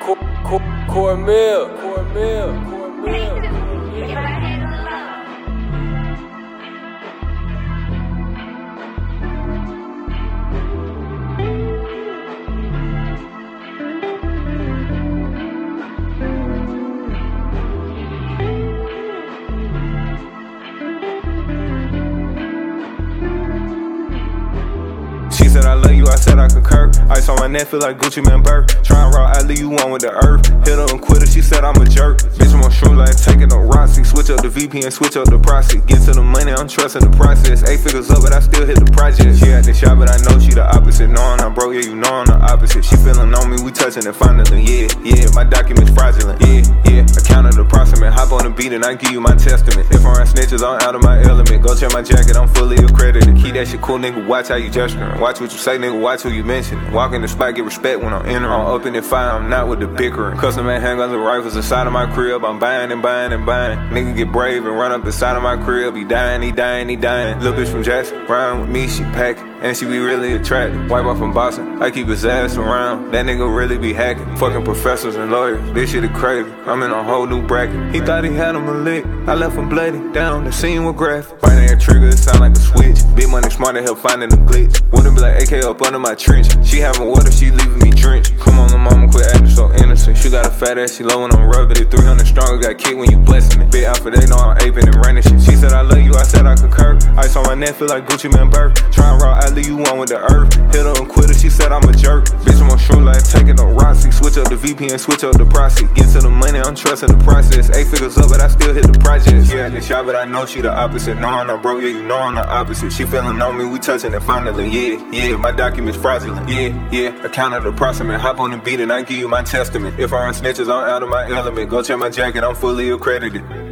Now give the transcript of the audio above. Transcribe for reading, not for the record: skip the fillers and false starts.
Cormel. She said I love you, I said I concur. Ice on my neck, feel like Gucci Man Burr. Tryin' raw, I leave you on with the earth. Hit her and quit her, she said I'm a jerk. Bitch, I'm on shroom like taking a Roxy. Switch up the VPN, switch up the proxy. Get to the money, I'm trusting the process. 8 figures up, but I still hit the project. She at the shop, but I know she the opposite. Knowing I'm broke, yeah, you know I'm the opposite. She feeling on me, we touching it finally. Yeah, my documents fraudulent. Yeah, I counted approximate. Hop on the beat and I give you my testament. If I run snitches, I'm out of my element. Go check my jacket, I'm fully accredited. Keep that shit cool, nigga, watch how you gesturing. Watch what you say, nigga, watch who you mention. Walk in the spot, get respect when I'm entering. I'm up in the fire, I'm not with the bickering. Custom man handguns and rifles inside of my crib. I'm buying and buying and buying. Nigga get brave and run up inside of my crib. He dying. Little bitch from Jackson, riding with me, she packing. And she be really attractive. Wipe off from Boston, I keep his ass around. That nigga really be hacking. Fucking professors and lawyers, this shit is crazy. I'm in a whole new bracket. He thought he had him a lick. I left him bloody, down, the scene was graphic. Biting that trigger, it sound like a switch. Big money smart to help finding the glitch. Wouldn't be like AK up under my trench. She having water, she leaving me drenched. Come on, mama, quit acting so innocent. She got a fat ass, she low when I'm rubbing it. 300 strong, got kicked when you blessing it. Big outfit, they know I'm aping and running shit. She said I love you, I said I concur. Ice on my neck, feel like Gucci Man Burr. Tryin' raw, I leave you on with the earth. Hit her and quit her, she said I'm a jerk. Bitch, I'm on shroom like taking a Roxy. Switch up the VPN, switch up the proxy. Get to the money, I'm trusting the process. 8 figures up, but I still hit the project. She at the shop, but I know she the opposite. No, I'm not broke, yeah, you know I'm the opposite. She feeling on me, we touching it finally. Yeah, my documents fraudulent. Yeah, I counted approximate. Hop on the beat and I give you my testament. If I run snitches, I'm out of my element. Go check my jacket, I'm fully accredited.